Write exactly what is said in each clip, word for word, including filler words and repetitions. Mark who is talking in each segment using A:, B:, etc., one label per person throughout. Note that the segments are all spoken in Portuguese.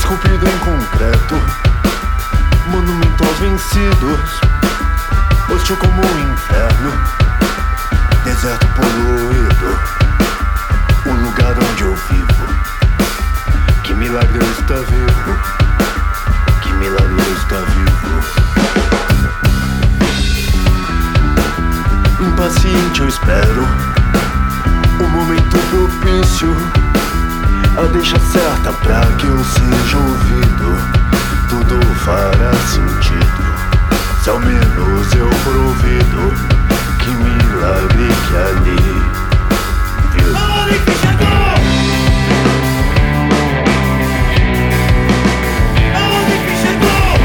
A: esculpido em concreto, monumento aos vencidos, hostil como o inferno, deserto poluído, o lugar onde eu vivo. Que milagre eu estar vivo, que milagre eu estar vivo. Impaciente eu espero o momento propício, a deixa certa pra que eu seja ouvido. Tudo fará sentido se ao menos eu for ouvido. Que milagre que ali viu.
B: Aonde que chegou? Aonde que chegou?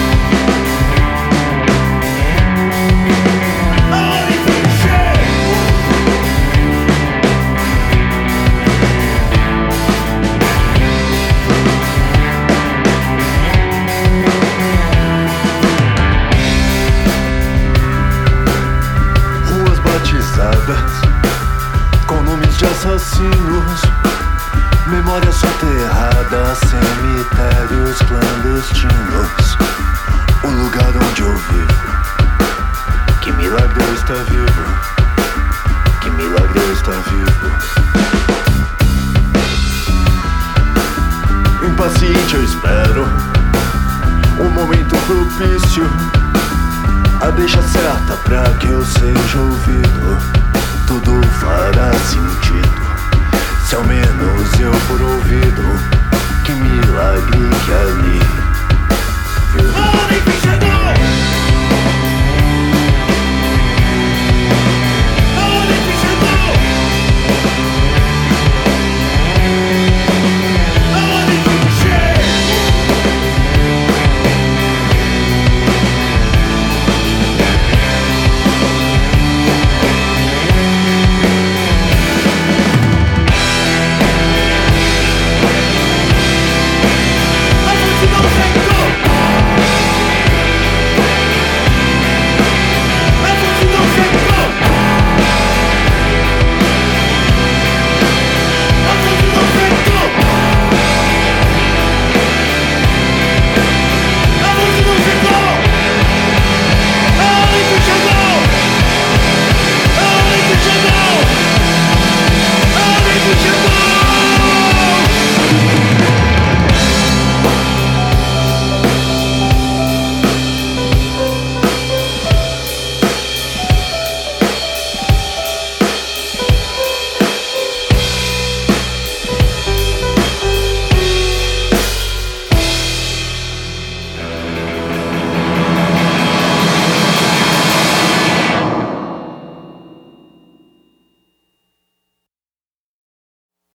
B: Aonde que chegou?
A: Ruas batizadas com nomes de assassinos, memórias soterradas, cemitérios clandestinos, o lugar onde eu vivo. Que milagre eu estar vivo, que milagre eu estar vivo. Impaciente eu espero um momento propício, a deixa certa pra que eu seja ouvido. Tudo fará sentido se ao menos eu for ouvido. Que milagre que ali